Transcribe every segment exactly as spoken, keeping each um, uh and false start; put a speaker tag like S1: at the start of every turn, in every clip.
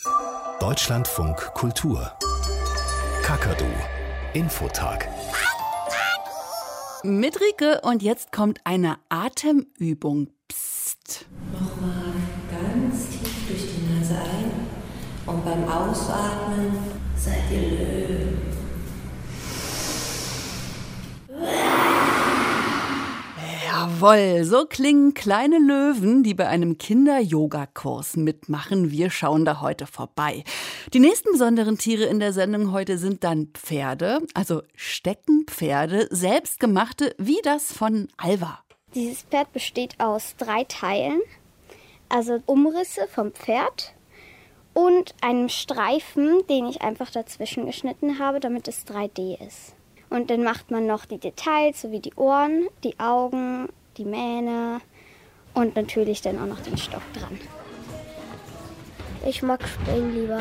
S1: Deutschlandfunk Kultur. Kakadu. Infotag.
S2: Mit Rike und jetzt kommt eine Atemübung. Psst.
S3: Nochmal ganz tief durch die Nase ein und beim Ausatmen seid ihr Löwen.
S2: Jawohl, so klingen kleine Löwen, die bei einem Kinder-Yoga-Kurs mitmachen. Wir schauen da heute vorbei. Die nächsten besonderen Tiere in der Sendung heute sind dann Pferde, also Steckenpferde, selbstgemachte, wie das von Alva.
S4: Dieses Pferd besteht aus drei Teilen, also Umrisse vom Pferd und einem Streifen, den ich einfach dazwischen geschnitten habe, damit es drei D ist. Und dann macht man noch die Details, so wie die Ohren, die Augen, die Mähne und natürlich dann auch noch den Stock dran. Ich mag Springen lieber.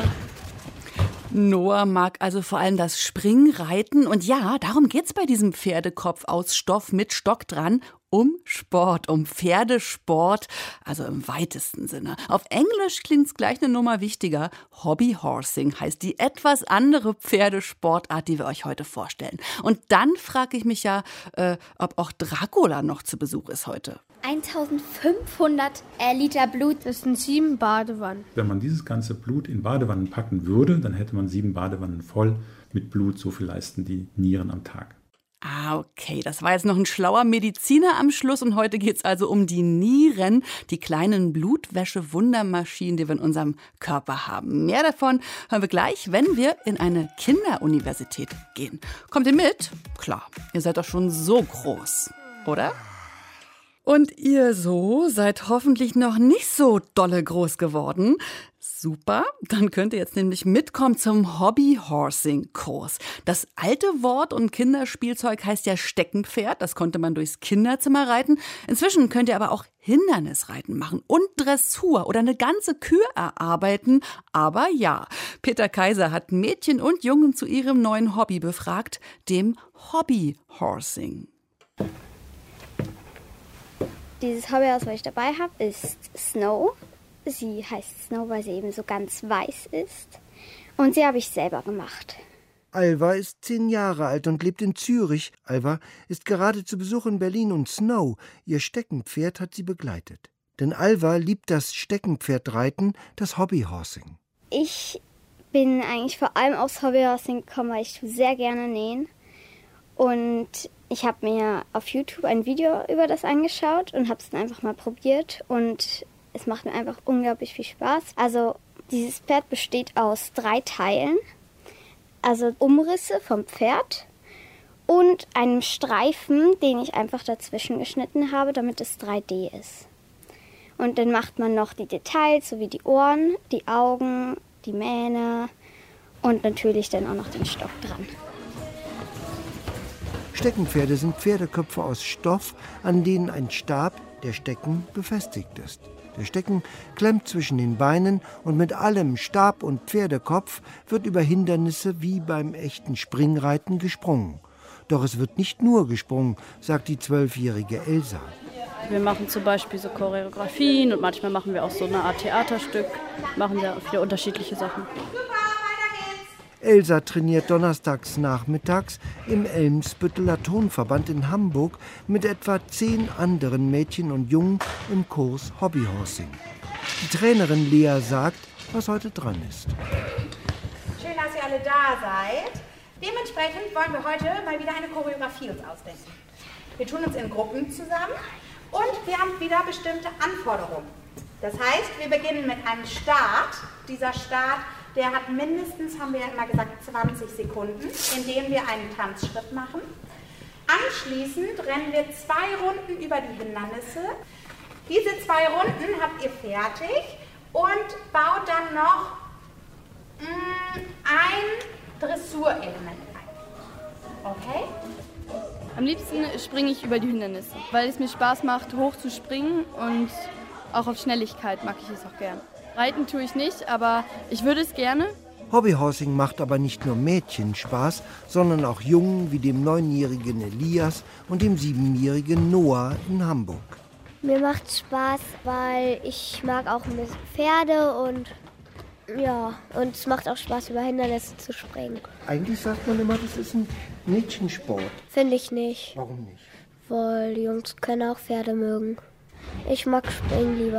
S2: Noah mag also vor allem das Springreiten. Und ja, darum geht's bei diesem Pferdekopf aus Stoff mit Stock dran. Um Sport, um Pferdesport, also im weitesten Sinne. Auf Englisch klingt's gleich eine Nummer wichtiger. Hobbyhorsing heißt die etwas andere Pferdesportart, die wir euch heute vorstellen. Und dann frage ich mich ja, äh, ob auch Dracula noch zu Besuch ist heute.
S4: eintausendfünfhundert Liter Blut.
S5: Das sind sieben Badewannen.
S6: Wenn man dieses ganze Blut in Badewannen packen würde, dann hätte man sieben Badewannen voll mit Blut. So viel leisten die Nieren am Tag.
S2: Ah, okay, das war jetzt noch ein schlauer Mediziner am Schluss und heute geht's also um die Nieren, die kleinen Blutwäsche-Wundermaschinen, die wir in unserem Körper haben. Mehr davon hören wir gleich, wenn wir in eine Kinderuniversität gehen. Kommt ihr mit? Klar, ihr seid doch schon so groß, oder? Und ihr so seid hoffentlich noch nicht so dolle groß geworden. Super, dann könnt ihr jetzt nämlich mitkommen zum Hobbyhorsing-Kurs. Das alte Wort und Kinderspielzeug heißt ja Steckenpferd. Das konnte man durchs Kinderzimmer reiten. Inzwischen könnt ihr aber auch Hindernisreiten machen und Dressur oder eine ganze Kür erarbeiten. Aber ja, Peter Kaiser hat Mädchen und Jungen zu ihrem neuen Hobby befragt, dem Hobbyhorsing.
S4: Dieses Hobbyhaus, was ich dabei habe, ist Snow. Sie heißt Snow, weil sie eben so ganz weiß ist. Und sie habe ich selber gemacht.
S7: Alva ist zehn Jahre alt und lebt in Zürich. Alva ist gerade zu Besuch in Berlin und Snow, ihr Steckenpferd, hat sie begleitet. Denn Alva liebt das Steckenpferdreiten, das Hobbyhorsing.
S4: Ich bin eigentlich vor allem aufs Hobbyhorsing gekommen, weil ich sehr gerne nähen. Und ich habe mir auf YouTube ein Video über das angeschaut und habe es dann einfach mal probiert. Und es macht mir einfach unglaublich viel Spaß. Also dieses Pferd besteht aus drei Teilen, also Umrisse vom Pferd und einem Streifen, den ich einfach dazwischen geschnitten habe, damit es drei D ist. Und dann macht man noch die Details, so wie die Ohren, die Augen, die Mähne und natürlich dann auch noch den Stock dran.
S7: Steckenpferde sind Pferdeköpfe aus Stoff, an denen ein Stab, der Stecken, befestigt ist. Der Stecken klemmt zwischen den Beinen und mit allem Stab und Pferdekopf wird über Hindernisse wie beim echten Springreiten gesprungen. Doch es wird nicht nur gesprungen, sagt die zwölfjährige Elsa.
S5: Wir machen zum Beispiel so Choreografien und manchmal machen wir auch so eine Art Theaterstück, machen sehr viele unterschiedliche Sachen.
S7: Elsa trainiert donnerstags nachmittags im Elmsbütteler Tonverband in Hamburg mit etwa zehn anderen Mädchen und Jungen im Kurs Hobbyhorsing. Die Trainerin Lea sagt, was heute dran ist.
S8: Schön, dass ihr alle da seid. Dementsprechend wollen wir heute mal wieder eine Choreografie uns ausdenken. Wir tun uns in Gruppen zusammen und wir haben wieder bestimmte Anforderungen. Das heißt, wir beginnen mit einem Start. Dieser Start, der hat mindestens, haben wir ja immer gesagt, zwanzig Sekunden, in denen wir einen Tanzschritt machen. Anschließend rennen wir zwei Runden über die Hindernisse. Diese zwei Runden habt ihr fertig und baut dann noch mh, ein Dressurelement ein. Okay?
S5: Am liebsten springe ich über die Hindernisse, weil es mir Spaß macht, hoch zu springen und auch auf Schnelligkeit mag ich es auch gern. Reiten tue ich nicht, aber ich würde es gerne.
S7: Hobbyhorsing macht aber nicht nur Mädchen Spaß, sondern auch Jungen wie dem neunjährigen Elias und dem siebenjährigen Noah in Hamburg.
S4: Mir macht Spaß, weil ich mag auch ein bisschen Pferde und
S9: Ja, und es macht auch Spaß, über Hindernisse zu springen.
S7: Eigentlich sagt man immer, das ist ein Mädchensport.
S9: Finde ich nicht.
S7: Warum nicht?
S9: Weil die Jungs können auch Pferde mögen. Ich mag Springen lieber.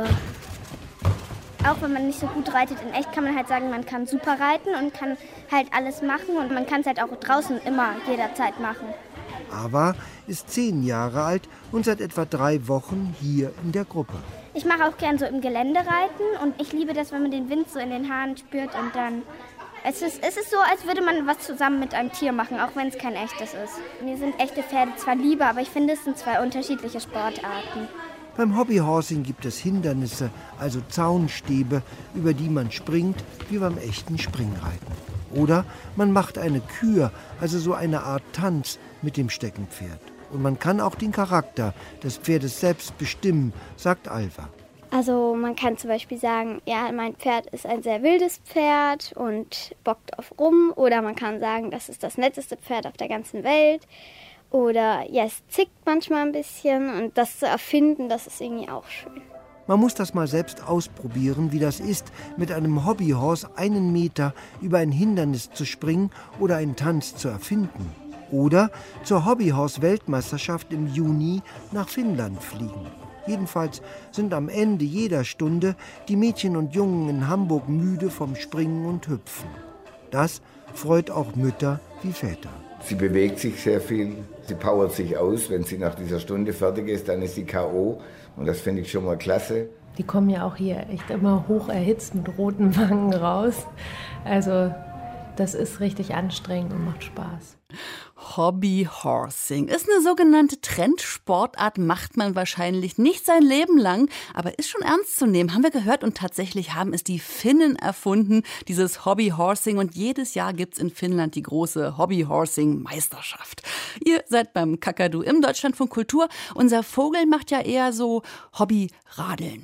S10: Auch wenn man nicht so gut reitet in echt, kann man halt sagen, man kann super reiten und kann halt alles machen. Und man kann es halt auch draußen immer jederzeit machen.
S7: Ava ist zehn Jahre alt und seit etwa drei Wochen hier in der Gruppe.
S10: Ich mache auch gern so im Gelände reiten und ich liebe das, wenn man den Wind so in den Haaren spürt und dann... Es ist, es ist so, als würde man was zusammen mit einem Tier machen, auch wenn es kein echtes ist. Mir sind echte Pferde zwar lieber, aber ich finde, es sind zwei unterschiedliche Sportarten.
S7: Beim Hobbyhorsing gibt es Hindernisse, also Zaunstäbe, über die man springt, wie beim echten Springreiten. Oder man macht eine Kür, also so eine Art Tanz mit dem Steckenpferd. Und man kann auch den Charakter des Pferdes selbst bestimmen, sagt Alva.
S4: Also man kann zum Beispiel sagen, ja, mein Pferd ist ein sehr wildes Pferd und bockt auf rum. Oder man kann sagen, das ist das netteste Pferd auf der ganzen Welt. Oder ja, es zickt manchmal ein bisschen. Und das zu erfinden, das ist irgendwie auch schön.
S7: Man muss das mal selbst ausprobieren, wie das ist, mit einem Hobbyhorse einen Meter über ein Hindernis zu springen oder einen Tanz zu erfinden. Oder zur Hobbyhorse-Weltmeisterschaft im Juni nach Finnland fliegen. Jedenfalls sind am Ende jeder Stunde die Mädchen und Jungen in Hamburg müde vom Springen und Hüpfen. Das freut auch Mütter wie Väter.
S11: Sie bewegt sich sehr viel, sie powert sich aus. Wenn sie nach dieser Stunde fertig ist, dann ist sie K O und das finde ich schon mal klasse.
S12: Die kommen ja auch hier echt immer hoch erhitzt mit roten Wangen raus. Also das ist richtig anstrengend und macht Spaß.
S2: Hobbyhorsing ist eine sogenannte Trendsportart, macht man wahrscheinlich nicht sein Leben lang, aber ist schon ernst zu nehmen, haben wir gehört. Und tatsächlich haben es die Finnen erfunden, dieses Hobbyhorsing. Und jedes Jahr gibt's in Finnland die große Hobbyhorsing-Meisterschaft. Ihr seid beim Kakadu im Deutschlandfunk Kultur. Unser Vogel macht ja eher so Hobbyradeln.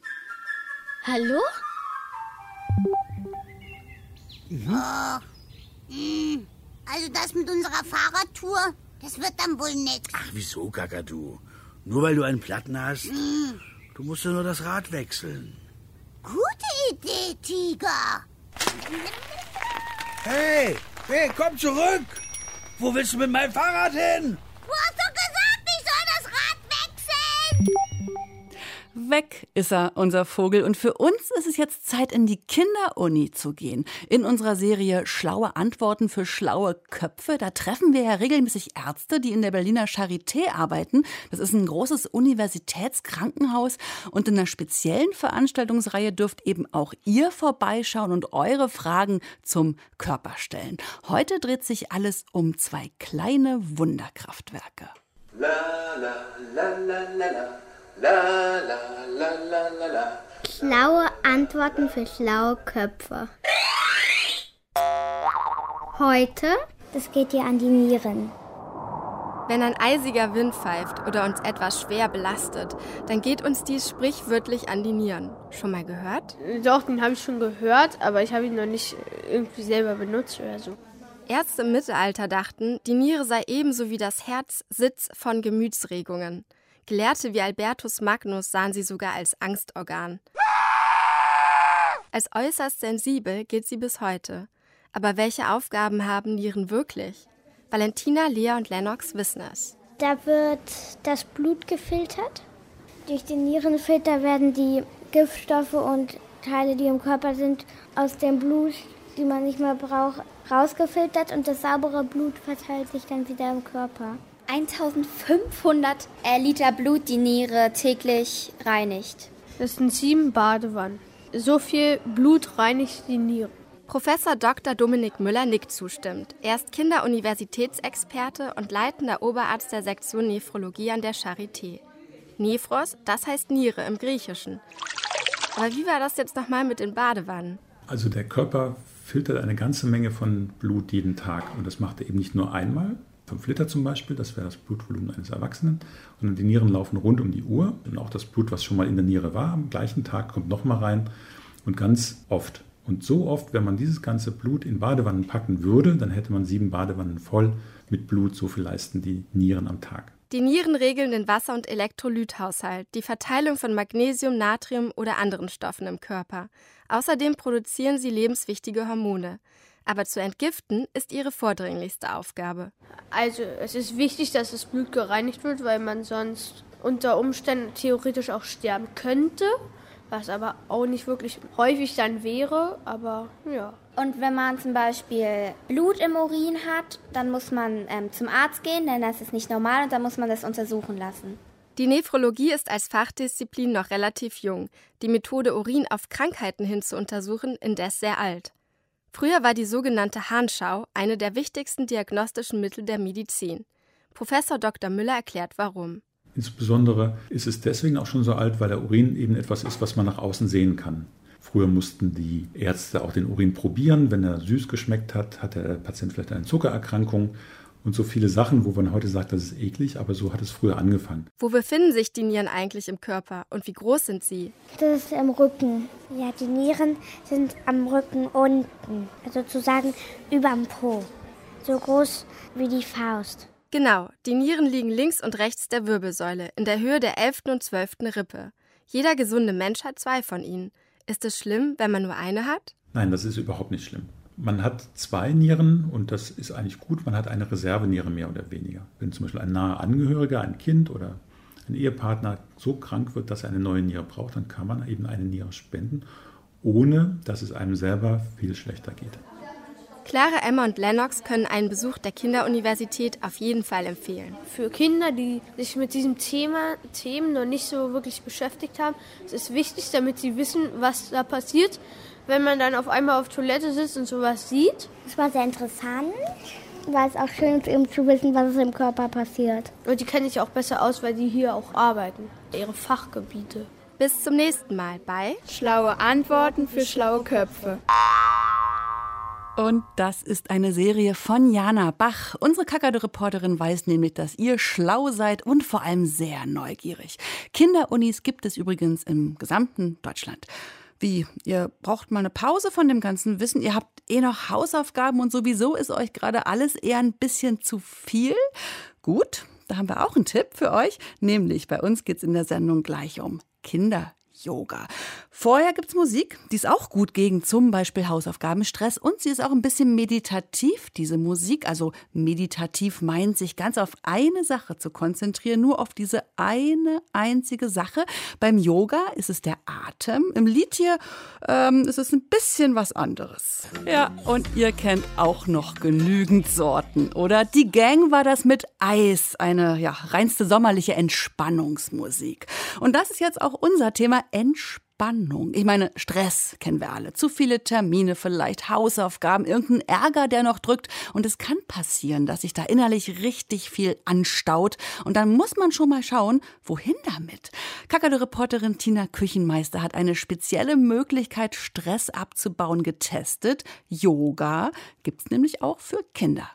S9: Hallo?
S13: Mhm. Oh, mh. Also das mit unserer Fahrradtour, das wird dann wohl nix.
S14: Ach, wieso, Kakadu? Nur weil du einen Platten hast?
S13: Mm.
S14: Du musst ja nur das Rad wechseln.
S13: Gute Idee, Tiger.
S14: Hey, hey, komm zurück! Wo willst du mit meinem Fahrrad hin?
S13: Du hast doch gesagt, ich soll das Rad wechseln!
S2: Weg ist er, unser Vogel. Und für uns ist es jetzt Zeit, in die Kinderuni zu gehen. In unserer Serie Schlaue Antworten für schlaue Köpfe. Da treffen wir ja regelmäßig Ärzte, die in der Berliner Charité arbeiten. Das ist ein großes Universitätskrankenhaus. Und in einer speziellen Veranstaltungsreihe dürft eben auch ihr vorbeischauen und eure Fragen zum Körper stellen. Heute dreht sich alles um zwei kleine Wunderkraftwerke.
S15: La, la, la, la, la, la. La, la, la, la, la, la.
S9: Schlaue Antworten für schlaue Köpfe. Heute, das geht dir an die Nieren.
S5: Wenn ein eisiger Wind pfeift oder uns etwas schwer belastet, dann geht uns dies sprichwörtlich an die Nieren. Schon mal gehört?
S16: Doch, den habe ich schon gehört, aber ich habe ihn noch nicht irgendwie selber benutzt oder so.
S5: Ärzte im Mittelalter dachten, die Niere sei ebenso wie das Herz Sitz von Gemütsregungen. Gelehrte wie Albertus Magnus sahen sie sogar als Angstorgan. Als äußerst sensibel gilt sie bis heute. Aber welche Aufgaben haben Nieren wirklich? Valentina, Lea und Lennox wissen es.
S9: Da wird das Blut gefiltert. Durch den Nierenfilter werden die Giftstoffe und Teile, die im Körper sind, aus dem Blut, die man nicht mehr braucht, rausgefiltert und das saubere Blut verteilt sich dann wieder im Körper.
S10: eintausendfünfhundert Liter Blut die Niere täglich reinigt.
S16: Das sind sieben Badewannen. So viel Blut reinigt die Niere.
S5: Professor Doktor Dominik Müller nickt zustimmend. Er ist Kinderuniversitätsexperte und leitender Oberarzt der Sektion Nephrologie an der Charité. Nephros, das heißt Niere im Griechischen. Aber wie war das jetzt nochmal mit den Badewannen?
S6: Also der Körper filtert eine ganze Menge von Blut jeden Tag. Und das macht er eben nicht nur einmal, fünf Liter zum Beispiel, das wäre das Blutvolumen eines Erwachsenen. Und die Nieren laufen rund um die Uhr. Und auch das Blut, was schon mal in der Niere war, am gleichen Tag kommt nochmal rein. Und ganz oft. Und so oft, wenn man dieses ganze Blut in Badewannen packen würde, dann hätte man sieben Badewannen voll mit Blut. So viel leisten die Nieren am Tag.
S5: Die Nieren regeln den Wasser- und Elektrolythaushalt, die Verteilung von Magnesium, Natrium oder anderen Stoffen im Körper. Außerdem produzieren sie lebenswichtige Hormone. Aber zu entgiften ist ihre vordringlichste Aufgabe.
S16: Also es ist wichtig, dass das Blut gereinigt wird, weil man sonst unter Umständen theoretisch auch sterben könnte, was aber auch nicht wirklich häufig dann wäre, aber ja.
S10: Und wenn man zum Beispiel Blut im Urin hat, dann muss man ähm, zum Arzt gehen, denn das ist nicht normal und dann muss man das untersuchen lassen.
S5: Die Nephrologie ist als Fachdisziplin noch relativ jung. Die Methode, Urin auf Krankheiten hin zu untersuchen, indes sehr alt. Früher war die sogenannte Harnschau eine der wichtigsten diagnostischen Mittel der Medizin. Professor Doktor Müller erklärt, warum.
S6: Insbesondere ist es deswegen auch schon so alt, weil der Urin eben etwas ist, was man nach außen sehen kann. Früher mussten die Ärzte auch den Urin probieren. Wenn er süß geschmeckt hat, hat der Patient vielleicht eine Zuckererkrankung. Und so viele Sachen, wo man heute sagt, das ist eklig, aber so hat es früher angefangen.
S5: Wo befinden sich die Nieren eigentlich im Körper und wie groß sind sie?
S9: Das ist im Rücken. Ja, die Nieren sind am Rücken unten, also sozusagen überm Po, so groß wie die Faust.
S5: Genau, die Nieren liegen links und rechts der Wirbelsäule, in der Höhe der elften und zwölften Rippe. Jeder gesunde Mensch hat zwei von ihnen. Ist es schlimm, wenn man nur eine hat?
S6: Nein, das ist überhaupt nicht schlimm. Man hat zwei Nieren und das ist eigentlich gut. Man hat eine Reserveniere mehr oder weniger. Wenn zum Beispiel ein naher Angehöriger, ein Kind oder ein Ehepartner so krank wird, dass er eine neue Niere braucht, dann kann man eben eine Niere spenden, ohne dass es einem selber viel schlechter geht.
S5: Clara, Emma und Lennox können einen Besuch der Kinderuniversität auf jeden Fall empfehlen.
S16: Für Kinder, die sich mit diesem Thema Themen noch nicht so wirklich beschäftigt haben, ist es wichtig, damit sie wissen, was da passiert, wenn man dann auf einmal auf Toilette sitzt und sowas sieht.
S9: Das war sehr interessant, weil es auch schön ist, eben zu wissen, was im Körper passiert.
S16: Und die kennen sich auch besser aus, weil die hier auch arbeiten, ihre Fachgebiete.
S5: Bis zum nächsten Mal bei
S17: Schlaue Antworten für schlaue Köpfe.
S2: Und das ist eine Serie von Jana Bach. Unsere Kakadu-Reporterin weiß nämlich, dass ihr schlau seid und vor allem sehr neugierig. Kinderunis gibt es übrigens im gesamten Deutschland. Wie, ihr braucht mal eine Pause von dem ganzen Wissen? Ihr habt eh noch Hausaufgaben und sowieso ist euch gerade alles eher ein bisschen zu viel? Gut, da haben wir auch einen Tipp für euch. Nämlich bei uns geht es in der Sendung gleich um Kinder. Yoga. Vorher gibt's Musik, die ist auch gut gegen zum Beispiel Hausaufgabenstress und sie ist auch ein bisschen meditativ, diese Musik. Also meditativ meint, sich ganz auf eine Sache zu konzentrieren, nur auf diese eine einzige Sache. Beim Yoga ist es der Atem, im Lied hier ähm, ist es ein bisschen was anderes. Ja, und ihr kennt auch noch genügend Sorten, oder? Die Gang war das mit Eis, eine ja, reinste sommerliche Entspannungsmusik. Und das ist jetzt auch unser Thema Entspannung. Ich meine, Stress kennen wir alle. Zu viele Termine vielleicht, Hausaufgaben, irgendein Ärger, der noch drückt. Und es kann passieren, dass sich da innerlich richtig viel anstaut. Und dann muss man schon mal schauen, wohin damit. Kakadu-Reporterin Tina Küchenmeister hat eine spezielle Möglichkeit, Stress abzubauen, getestet. Yoga gibt's nämlich auch für Kinder.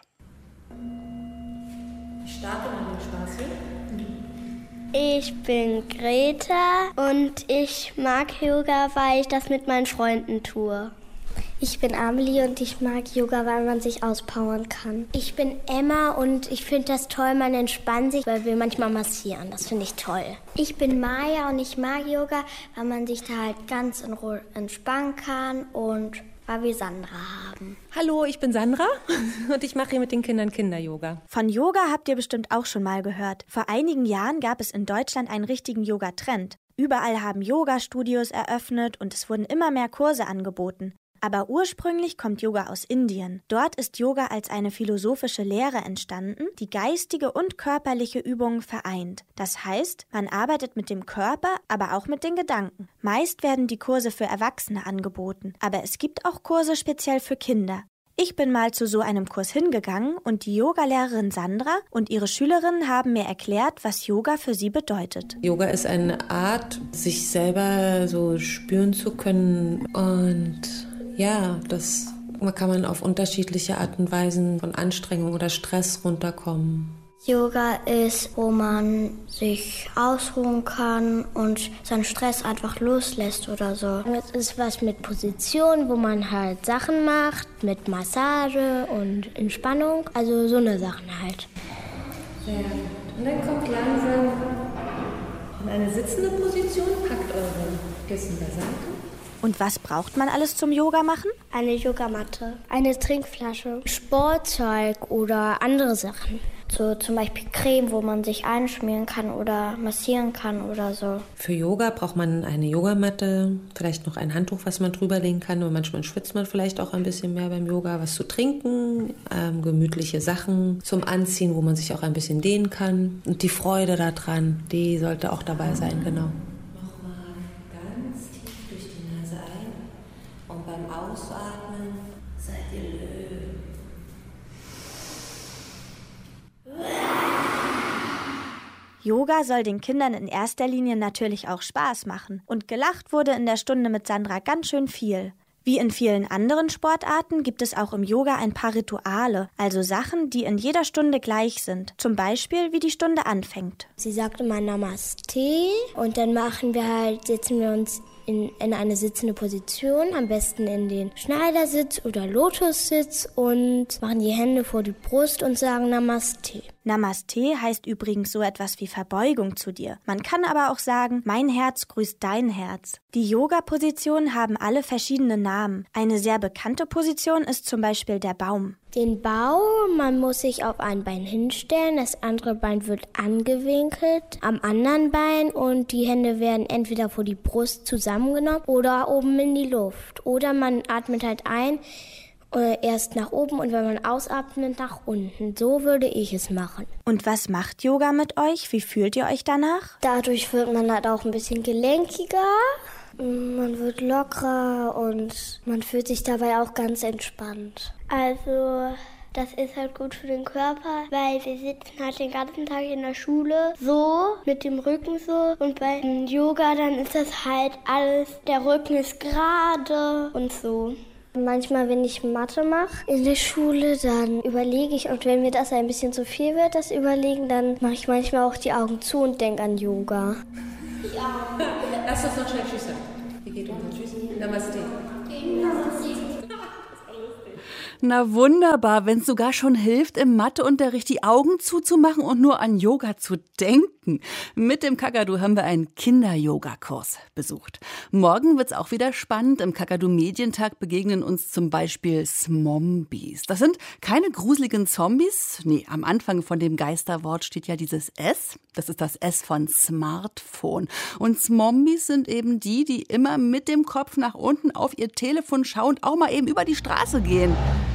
S3: Ich starte mal den Spaß hier.
S9: Ich bin Greta und ich mag Yoga, weil ich das mit meinen Freunden tue. Ich bin Amelie und ich mag Yoga, weil man sich auspowern kann. Ich bin Emma und ich finde das toll, man entspannt sich, weil wir manchmal massieren. Das finde ich toll. Ich bin Maya und ich mag Yoga, weil man sich da halt ganz in Ruhe entspannen kann und weil wir Sandra haben.
S18: Hallo, ich bin Sandra und ich mache hier mit den Kindern Kinder-Yoga.
S19: Von Yoga habt ihr bestimmt auch schon mal gehört. Vor einigen Jahren gab es in Deutschland einen richtigen Yoga-Trend. Überall haben Yoga-Studios eröffnet und es wurden immer mehr Kurse angeboten. Aber ursprünglich kommt Yoga aus Indien. Dort ist Yoga als eine philosophische Lehre entstanden, die geistige und körperliche Übungen vereint. Das heißt, man arbeitet mit dem Körper, aber auch mit den Gedanken. Meist werden die Kurse für Erwachsene angeboten, aber es gibt auch Kurse speziell für Kinder. Ich bin mal zu so einem Kurs hingegangen und die Yogalehrerin Sandra und ihre Schülerinnen haben mir erklärt, was Yoga für sie bedeutet.
S20: Yoga ist eine Art, sich selber so spüren zu können und ja, das kann man auf unterschiedliche Art und Weisen von Anstrengung oder Stress runterkommen.
S4: Yoga ist, wo man sich ausruhen kann und seinen Stress einfach loslässt oder so.
S9: Es ist was mit Position, wo man halt Sachen macht, mit Massage und Entspannung, also so eine Sachen halt.
S20: Sehr gut.
S18: Und dann kommt langsam in eine sitzende Position, packt eure Kissen beiseite.
S19: Und was braucht man alles zum Yoga machen?
S9: Eine Yogamatte, eine Trinkflasche, Sportzeug oder andere Sachen. So zum Beispiel Creme, wo man sich einschmieren kann oder massieren kann oder so.
S20: Für Yoga braucht man eine Yogamatte, vielleicht noch ein Handtuch, was man drüber legen kann. Und manchmal schwitzt man vielleicht auch ein bisschen mehr beim Yoga. Was zu trinken, ähm, gemütliche Sachen zum Anziehen, wo man sich auch ein bisschen dehnen kann. Und die Freude daran, die sollte auch dabei sein, genau.
S3: Beim Ausatmen seid ihr Löwen.
S19: Yoga soll den Kindern in erster Linie natürlich auch Spaß machen. Und gelacht wurde in der Stunde mit Sandra ganz schön viel. Wie in vielen anderen Sportarten gibt es auch im Yoga ein paar Rituale, also Sachen, die in jeder Stunde gleich sind. Zum Beispiel, wie die Stunde anfängt.
S9: Sie sagt immer Namaste und dann machen wir halt, setzen wir uns in, in eine sitzende Position, am besten in den Schneidersitz oder Lotussitz und machen die Hände vor die Brust und sagen Namaste.
S19: Namaste heißt übrigens so etwas wie Verbeugung zu dir. Man kann aber auch sagen, mein Herz grüßt dein Herz. Die Yoga-Positionen haben alle verschiedene Namen. Eine sehr bekannte Position ist zum Beispiel der Baum.
S9: Den Baum, man muss sich auf ein Bein hinstellen, das andere Bein wird angewinkelt am anderen Bein und die Hände werden entweder vor die Brust zusammengenommen oder oben in die Luft. Oder man atmet halt ein, äh, erst nach oben und wenn man ausatmet, nach unten. So würde ich es machen.
S19: Und was macht Yoga mit euch? Wie fühlt ihr euch danach?
S9: Dadurch wird man halt auch ein bisschen gelenkiger. Man wird lockerer und man fühlt sich dabei auch ganz entspannt.
S10: Also, das ist halt gut für den Körper, weil wir sitzen halt den ganzen Tag in der Schule so, mit dem Rücken so. Und beim Yoga, dann ist das halt alles, der Rücken ist gerade und so.
S9: Manchmal, wenn ich Mathe mache in der Schule, dann überlege ich, und wenn mir das ein bisschen zu viel wird, das Überlegen, dann mache ich manchmal auch die Augen zu und denke an Yoga.
S18: Ja. Lass uns noch schnell Tschüss sagen. Wie geht unser Tschüss? Namaste.
S10: Namaste.
S2: Na wunderbar, wenn es sogar schon hilft, im Matheunterricht die Augen zuzumachen und nur an Yoga zu denken. Mit dem Kakadu haben wir einen Kinder-Yoga-Kurs besucht. Morgen wird's auch wieder spannend. Im Kakadu-Medientag begegnen uns zum Beispiel Smombies. Das sind keine gruseligen Zombies. Nee, am Anfang von dem Geisterwort steht ja dieses S. Das ist das S von Smartphone. Und Smombies sind eben die, die immer mit dem Kopf nach unten auf ihr Telefon schauend auch mal eben über die Straße gehen.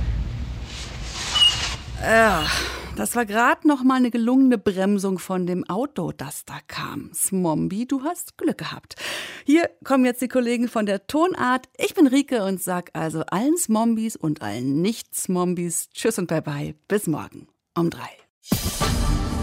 S2: Ja, das war gerade noch mal eine gelungene Bremsung von dem Auto, das da kam. Smombie, du hast Glück gehabt. Hier kommen jetzt die Kollegen von der Tonart. Ich bin Rike und sag also allen Smombies und allen Nicht-Smombies Tschüss und Bye-bye. Bis morgen um drei.